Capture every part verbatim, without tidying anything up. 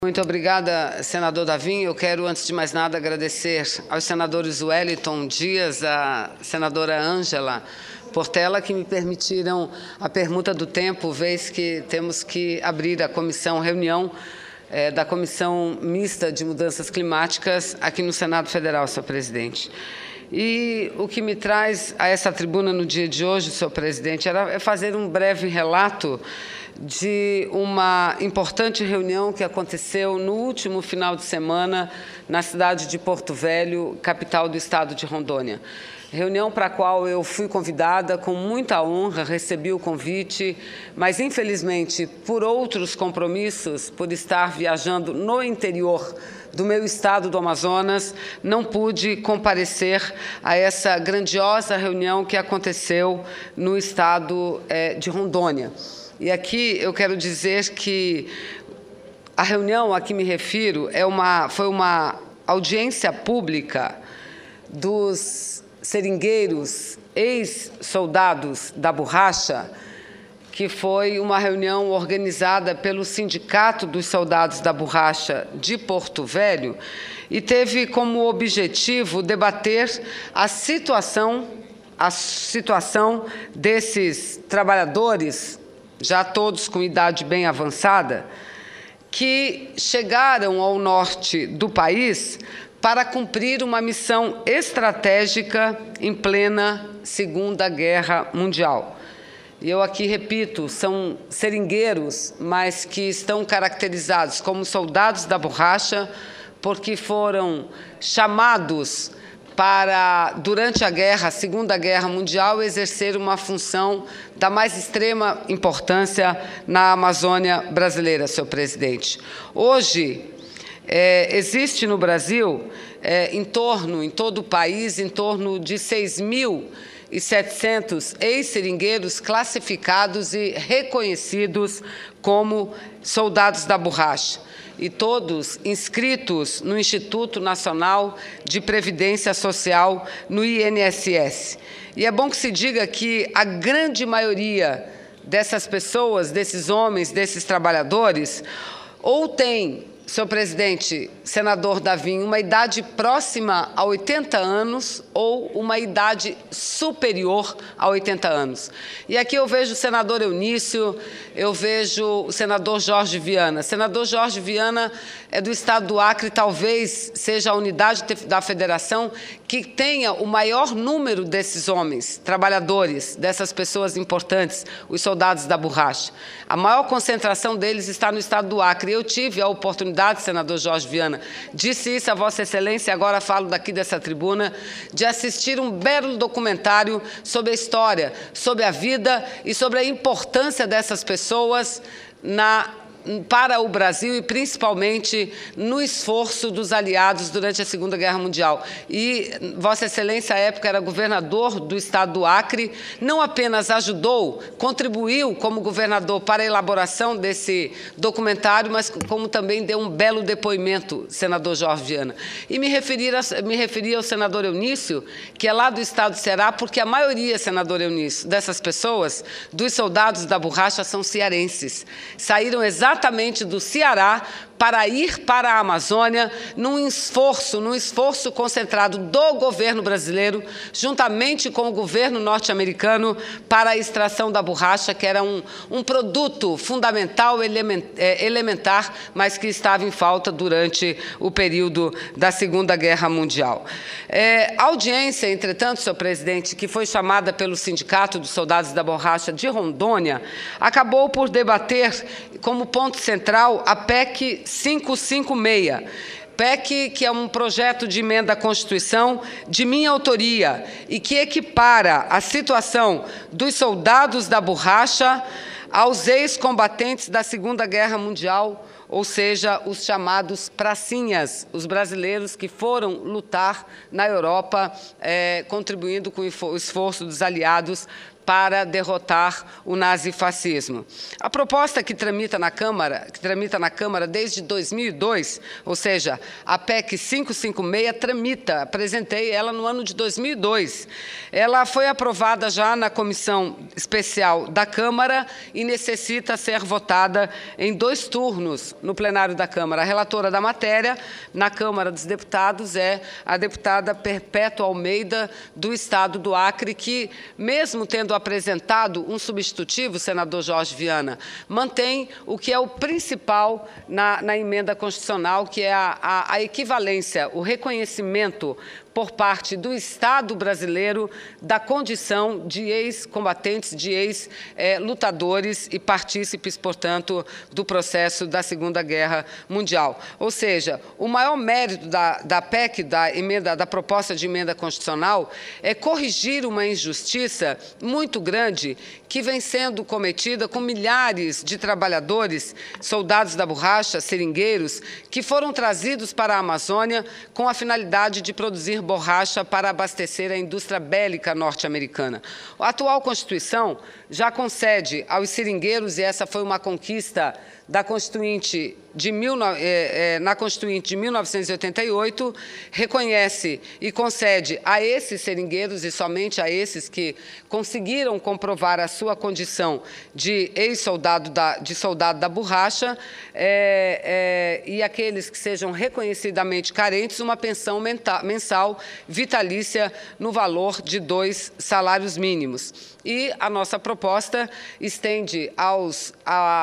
Muito obrigada, senador Davim. Eu quero, antes de mais nada, agradecer aos senadores Wellington Dias, a senadora Ângela Portela, que me permitiram a permuta do tempo, vez que temos que abrir a comissão, reunião é, da Comissão Mista de Mudanças Climáticas aqui no Senado Federal, senhor presidente. E o que me traz a essa tribuna no dia de hoje, senhor presidente, era fazer um breve relato de uma importante reunião que aconteceu no último final de semana na cidade de Porto Velho, capital do estado de Rondônia. Reunião para a qual eu fui convidada com muita honra, recebi o convite, mas, infelizmente, por outros compromissos, por estar viajando no interior do meu estado do Amazonas, não pude comparecer a essa grandiosa reunião que aconteceu no estado eh, de Rondônia. E aqui eu quero dizer que a reunião a que me refiro é uma, foi uma audiência pública dos seringueiros, ex-soldados da borracha, que foi uma reunião organizada pelo Sindicato dos Soldados da Borracha de Porto Velho e teve como objetivo debater a situação, a situação desses trabalhadores, já todos com idade bem avançada, que chegaram ao norte do país para cumprir uma missão estratégica em plena Segunda Guerra Mundial. E eu aqui repito, são seringueiros, mas que estão caracterizados como soldados da borracha, porque foram chamados para, durante a guerra, a Segunda Guerra Mundial, exercer uma função da mais extrema importância na Amazônia brasileira, senhor presidente. Hoje, é, existe no Brasil, é, em torno, em todo o país, em torno de seis mil e setecentos ex-seringueiros classificados e reconhecidos como soldados da borracha, e todos inscritos no Instituto Nacional de Previdência Social, no I N S S. E é bom que se diga que a grande maioria dessas pessoas, desses homens, desses trabalhadores, ou tem, senhor presidente, senador Davim, uma idade próxima a oitenta anos ou uma idade superior a oitenta anos. E aqui eu vejo o senador Eunício, eu vejo o senador Jorge Viana. Senador Jorge Viana é do estado do Acre, talvez seja a unidade da federação que tenha o maior número desses homens, trabalhadores, dessas pessoas importantes, os soldados da borracha. A maior concentração deles está no estado do Acre. Eu tive a oportunidade, senador Jorge Viana, disse isso a Vossa Excelência, agora falo daqui dessa tribuna, de assistir um belo documentário sobre a história, sobre a vida e sobre a importância dessas pessoas na para o Brasil e, principalmente, no esforço dos aliados durante a Segunda Guerra Mundial. E Vossa Excelência, à época, era governador do estado do Acre, não apenas ajudou, contribuiu como governador para a elaboração desse documentário, mas como também deu um belo depoimento, senador Jorge Viana. E me referir a, me referi ao senador Eunício, que é lá do estado do Ceará, porque a maioria, senador Eunício, dessas pessoas, dos soldados da borracha, são cearenses. Saíram exatamente exatamente do Ceará para ir para a Amazônia num esforço, num esforço concentrado do governo brasileiro, juntamente com o governo norte-americano, para a extração da borracha, que era um, um produto fundamental, element, é, elementar, mas que estava em falta durante o período da Segunda Guerra Mundial. É, a audiência, entretanto, senhor presidente, que foi chamada pelo Sindicato dos Soldados da Borracha de Rondônia, acabou por debater como ponto central a P E C quinhentos e cinquenta e seis, P E C que é um projeto de emenda à Constituição de minha autoria e que equipara a situação dos soldados da borracha aos ex-combatentes da Segunda Guerra Mundial, ou seja, os chamados pracinhas, os brasileiros que foram lutar na Europa, é, contribuindo com o esforço dos aliados para derrotar o nazifascismo. A proposta que tramita na Câmara, que tramita na Câmara desde dois mil e dois, ou seja, a P E C quinhentos e cinquenta e seis tramita, apresentei ela no ano de dois mil e dois. Ela foi aprovada já na Comissão Especial da Câmara e necessita ser votada em dois turnos no plenário da Câmara. A relatora da matéria na Câmara dos Deputados é a deputada Perpétua Almeida, do Estado do Acre, que, mesmo tendo apresentado um substitutivo, senador Jorge Viana, mantém o que é o principal na, na emenda constitucional, que é a, a, a equivalência, o reconhecimento por parte do Estado brasileiro da condição de ex-combatentes, de ex-lutadores e partícipes, portanto, do processo da Segunda Guerra Mundial. Ou seja, o maior mérito da, da P E C, da, emenda, da proposta de emenda constitucional, é corrigir uma injustiça muito grande que vem sendo cometida com milhares de trabalhadores, soldados da borracha, seringueiros, que foram trazidos para a Amazônia com a finalidade de produzir borracha para abastecer a indústria bélica norte-americana. A atual Constituição já concede aos seringueiros, e essa foi uma conquista da Constituinte de mil, eh, eh, na Constituinte de mil novecentos e oitenta e oito, reconhece e concede a esses seringueiros, e somente a esses que conseguiram comprovar a sua condição de ex-soldado da, de soldado da borracha, eh, eh, e aqueles que sejam reconhecidamente carentes, uma pensão mensal vitalícia no valor de dois salários mínimos. E a nossa proposta estende aos,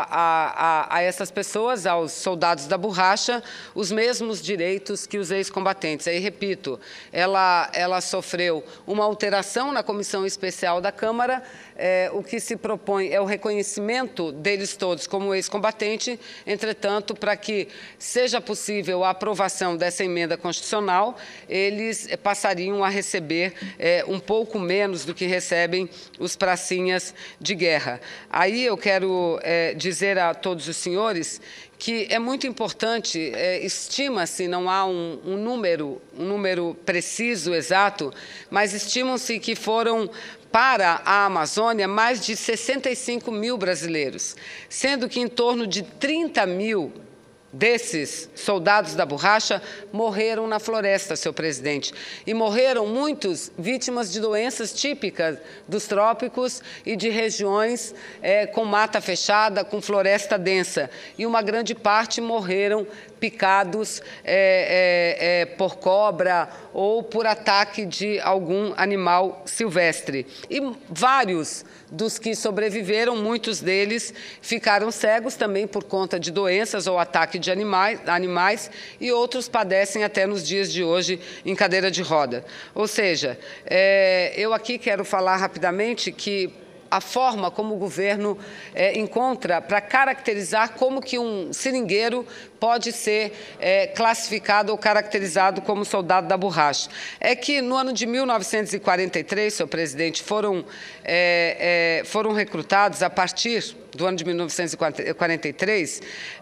a, a, a, a essas pessoas, aos soldados da borracha, os mesmos direitos que os ex-combatentes. Aí, repito, ela, ela sofreu uma alteração na Comissão Especial da Câmara. É, o que se propõe é o reconhecimento deles todos como ex-combatente. Entretanto, para que seja possível a aprovação dessa emenda constitucional, eles passariam a receber é, um pouco menos do que recebem os pracinhas de guerra. Aí eu quero é, dizer a todos os senhores que é muito importante, é, estima-se, não há um, um número, um número preciso, exato, mas estimam-se que foram para a Amazônia mais de sessenta e cinco mil brasileiros, sendo que em torno de trinta mil desses soldados da borracha morreram na floresta, senhor presidente. E morreram muitos vítimas de doenças típicas dos trópicos e de regiões é, com mata fechada, com floresta densa. E uma grande parte morreram picados é, é, é, por cobra ou por ataque de algum animal silvestre. E vários dos que sobreviveram, muitos deles ficaram cegos também por conta de doenças ou ataque de animais, animais e outros padecem até nos dias de hoje em cadeira de roda. Ou seja, é, eu aqui quero falar rapidamente que a forma como o governo é, encontra para caracterizar como que um seringueiro pode ser é, classificado ou caracterizado como soldado da borracha. É que no ano de mil novecentos e quarenta e três, senhor presidente, foram, é, é, foram recrutados a partir do ano de mil novecentos e quarenta e três,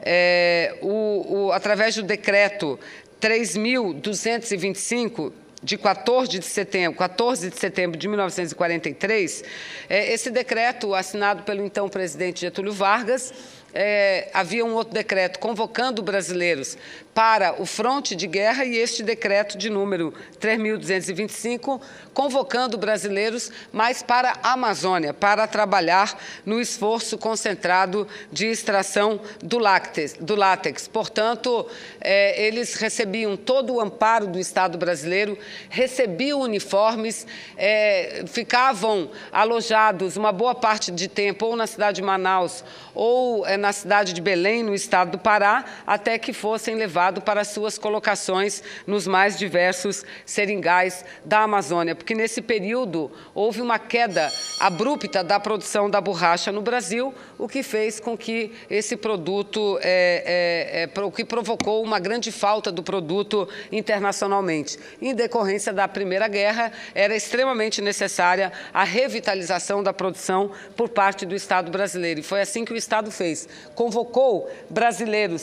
é, o, o, através do decreto três mil duzentos e vinte e cinco, de quatorze de setembro, quatorze de setembro de mil novecentos e quarenta e três, é, esse decreto, assinado pelo então presidente Getúlio Vargas, é, havia um outro decreto convocando brasileiros para o fronte de guerra e este decreto de número três mil duzentos e vinte e cinco, convocando brasileiros, mas para a Amazônia, para trabalhar no esforço concentrado de extração do látex. Do látex. Portanto, é, eles recebiam todo o amparo do Estado brasileiro, recebiam uniformes, é, ficavam alojados uma boa parte de tempo ou na cidade de Manaus ou é, na cidade de Belém, no estado do Pará, até que fossem levados para suas colocações nos mais diversos seringais da Amazônia, porque nesse período houve uma queda abrupta da produção da borracha no Brasil, o que fez com que esse produto, é, é, é, o que provocou uma grande falta do produto internacionalmente. Em decorrência da Primeira Guerra, era extremamente necessária a revitalização da produção por parte do Estado brasileiro, e foi assim que o Estado fez. Convocou brasileiros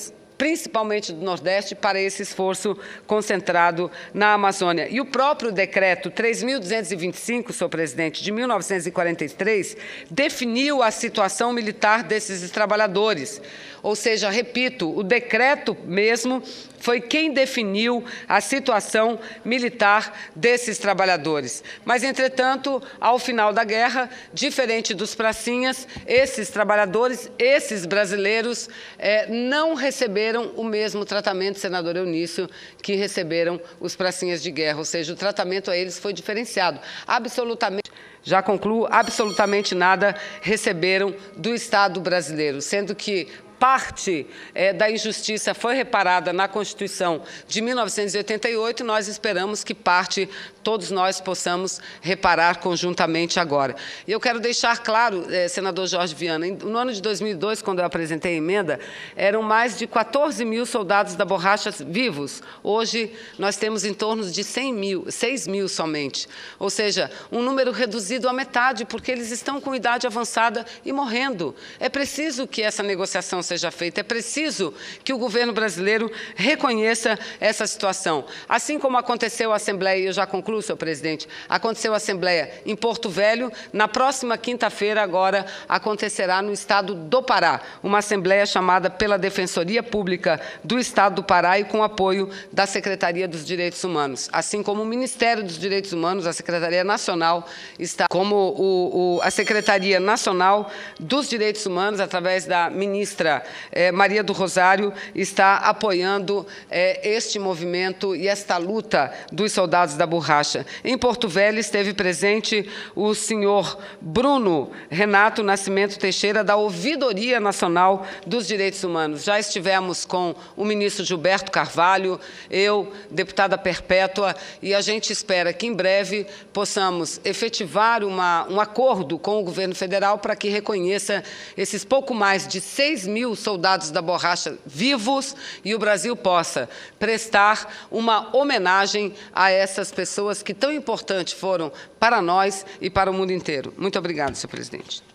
principalmente do Nordeste, para esse esforço concentrado na Amazônia. E o próprio decreto três mil duzentos e vinte e cinco, senhor presidente, de mil novecentos e quarenta e três, definiu a situação militar desses trabalhadores. Ou seja, repito, o decreto mesmo foi quem definiu a situação militar desses trabalhadores. Mas, entretanto, ao final da guerra, diferente dos pracinhas, esses trabalhadores, esses brasileiros, eh, não receberam o mesmo tratamento, senador Eunício, que receberam os pracinhas de guerra. Ou seja, o tratamento a eles foi diferenciado. Absolutamente, já concluo, absolutamente nada receberam do Estado brasileiro, sendo que parte eh, da injustiça foi reparada na Constituição de mil novecentos e oitenta e oito, e nós esperamos que parte, todos nós, possamos reparar conjuntamente agora. E eu quero deixar claro, eh, senador Jorge Viana, no ano de dois mil e dois, quando eu apresentei a emenda, eram mais de quatorze mil soldados da borracha vivos. Hoje, nós temos em torno de cem mil, seis mil somente. Ou seja, um número reduzido à metade, porque eles estão com idade avançada e morrendo. É preciso que essa negociação seja seja feita. É preciso que o governo brasileiro reconheça essa situação. Assim como aconteceu a Assembleia, e eu já concluo, senhor presidente, aconteceu a Assembleia em Porto Velho, na próxima quinta-feira, agora, acontecerá no estado do Pará, uma Assembleia chamada pela Defensoria Pública do Estado do Pará e com apoio da Secretaria dos Direitos Humanos. Assim como o Ministério dos Direitos Humanos, a Secretaria Nacional, está como o, o, a Secretaria Nacional dos Direitos Humanos, através da ministra Eh, Maria do Rosário, está apoiando eh, este movimento e esta luta dos soldados da borracha. Em Porto Velho esteve presente o senhor Bruno Renato Nascimento Teixeira, da Ouvidoria Nacional dos Direitos Humanos. Já estivemos com o ministro Gilberto Carvalho, eu, deputada Perpétua, e a gente espera que em breve possamos efetivar uma, um acordo com o governo federal para que reconheça esses pouco mais de seis mil soldados da borracha vivos e o Brasil possa prestar uma homenagem a essas pessoas que tão importantes foram para nós e para o mundo inteiro. Muito obrigado, senhor presidente.